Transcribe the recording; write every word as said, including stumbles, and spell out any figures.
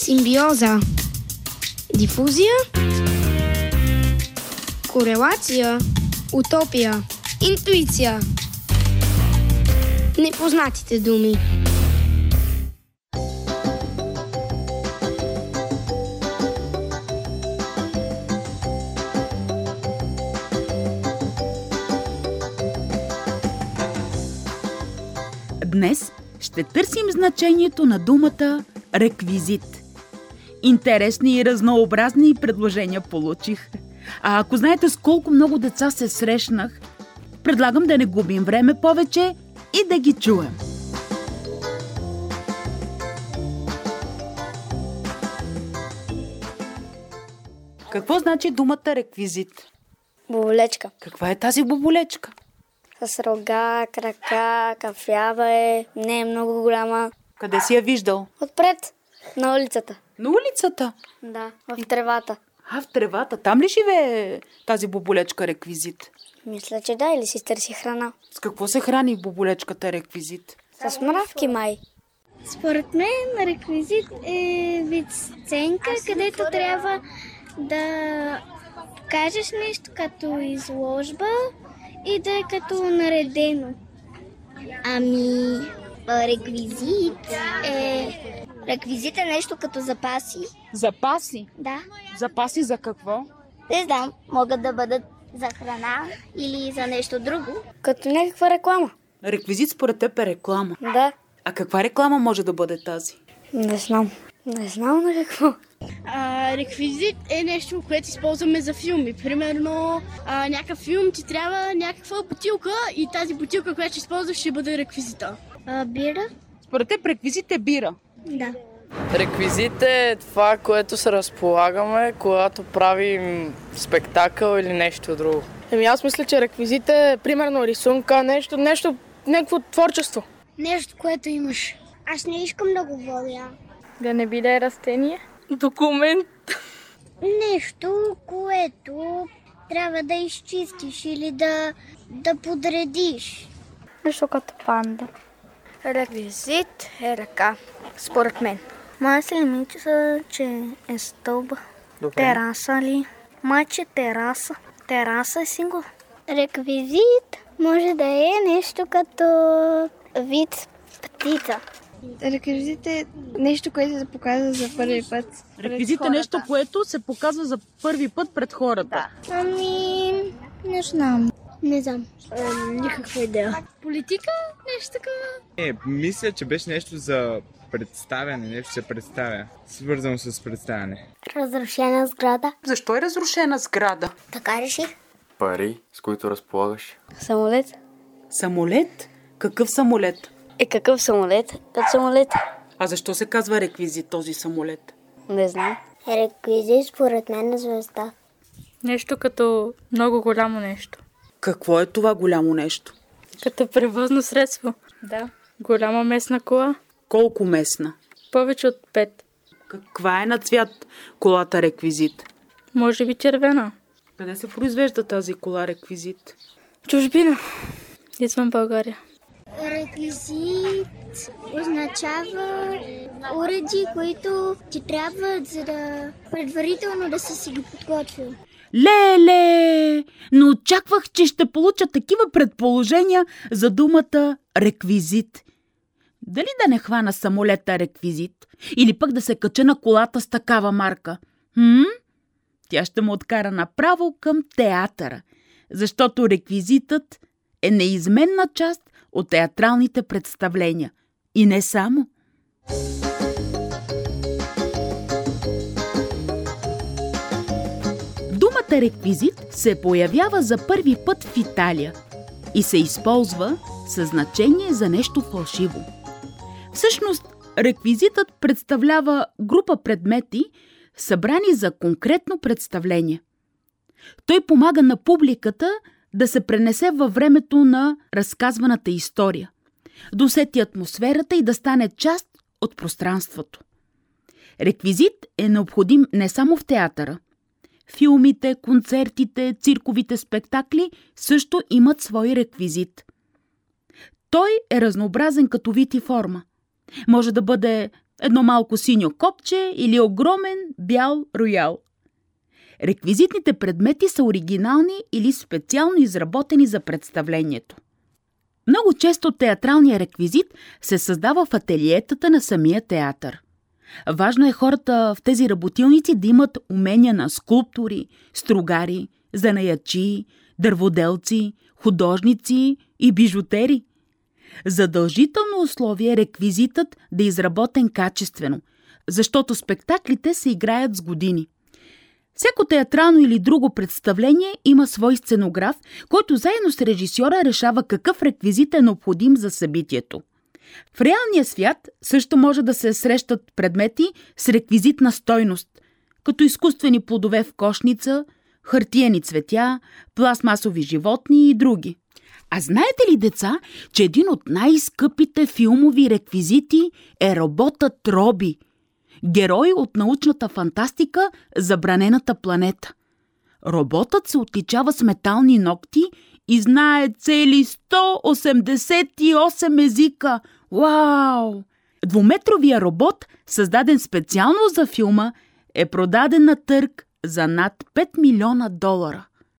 Симбиоза. Дифузия. Корелация. Утопия. Интуиция. Непознатите думи. Днес ще търсим значението на думата реквизит. Интересни и разнообразни предложения получих. А ако знаете с колко много деца се срещнах, предлагам да не губим време повече и да ги чуем. Какво значи думата реквизит? Боболечка. Каква е тази боболечка? С рога, крака, кафява е, не е много голяма. Къде си я виждал? Отпред, на улицата. На улицата? Да, в тревата. А, в тревата. Там ли живее тази боболечка реквизит? Мисля, че да, или си търси храна. С какво се храни боболечката реквизит? С мравки май. Според мен реквизит е вид сценка, където трябва да кажеш нещо като изложба и да е като наредено. Ами, реквизит е... Реквизит е нещо като запаси. Запаси? Да. Запаси за какво? Не знам, могат да бъдат за храна или за нещо друго. Като някаква реклама. Реквизит според теб е реклама. Да. А каква реклама може да бъде тази? Не знам. Не знам на какво. А, реквизит е нещо, което използваме за филми. Примерно, а, някакъв филм ти трябва някаква бутилка и тази бутилка, която ще използваш, ще бъде реквизита. А, бира? Според теб реквизит е бира. Да. Реквизит е това, което се разполагаме, когато правим спектакъл или нещо друго. Еми аз мисля, че реквизит е примерно рисунка, нещо, нещо, някакво творчество. Нещо, което имаш. Аз не искам да говоря. Да не би да е растение? Документ. Нещо, което трябва да изчистиш или да, да подредиш. Нещо като панда. Реквизит е ръка, според мен. Май се мисля, че е стълба. Добре. Тераса ли? Май, че тераса. Тераса е сигурно. Реквизит може да е нещо като вид птица. Реквизит е нещо, което се показва за първи път. Реквизит е нещо, което се показва за първи път пред хората. Ами, не знам. Не знам. Никаква идея. Политика? Нещо такова? Е, мисля, че беше нещо за представяне, нещо се представя. Свързано с представяне. Разрушена сграда. Защо е разрушена сграда? Така реших. Пари, с които разполагаш. Самолет. Самолет? Какъв самолет? Е, какъв самолет? Като самолет? А защо се казва реквизит този самолет? Не знам. Реквизит според мен е звезда. Нещо като много голямо нещо. Какво е това голямо нещо? Като превозно средство. Да. Голяма местна кола. Колко местна? Повече от пет. Каква е на цвят колата реквизит? Може би червена. Къде се произвежда тази кола реквизит? Чужбина. Извън България. Реквизит означава уреди, които ти трябват, за да предварително да си си ги подготвил. Леле! Но очаквах, че ще получа такива предположения за думата реквизит. Дали да не хвана самолета реквизит? Или пък да се кача на колата с такава марка? Хм? Тя ще му откара направо към театъра, защото реквизитът е неизменна част от театралните представления. И не само. Думата реквизит се появява за първи път в Италия и се използва със значение за нещо фалшиво. Всъщност, реквизитът представлява група предмети, събрани за конкретно представление. Той помага на публиката да се пренесе във времето на разказваната история, да усети атмосферата и да стане част от пространството. Реквизит е необходим не само в театъра. Филмите, концертите, цирковите спектакли също имат свой реквизит. Той е разнообразен като вид и форма. Може да бъде едно малко синьо копче или огромен бял роял. Реквизитните предмети са оригинални или специално изработени за представлението. Много често театралният реквизит се създава в ателиетата на самия театър. Важно е хората в тези работилници да имат умения на скулптори, стругари, занаятчии, дърводелци, художници и бижутери. Задължително условие е реквизитът да е изработен качествено, защото спектаклите се играят с години. Всяко театрално или друго представление има свой сценограф, който заедно с режисьора решава какъв реквизит е необходим за събитието. В реалния свят също може да се срещат предмети с реквизитна стойност, като изкуствени плодове в кошница, хартиени цветя, пластмасови животни и други. А знаете ли, деца, че един от най-скъпите филмови реквизити е роботът Роби, герой от научната фантастика "Забранената планета"? Роботът се отличава с метални ногти и знае цели сто осемдесет и осем езика. Вау! Двуметровия робот, създаден специално за филма, е продаден на търг за над пет милиона долара.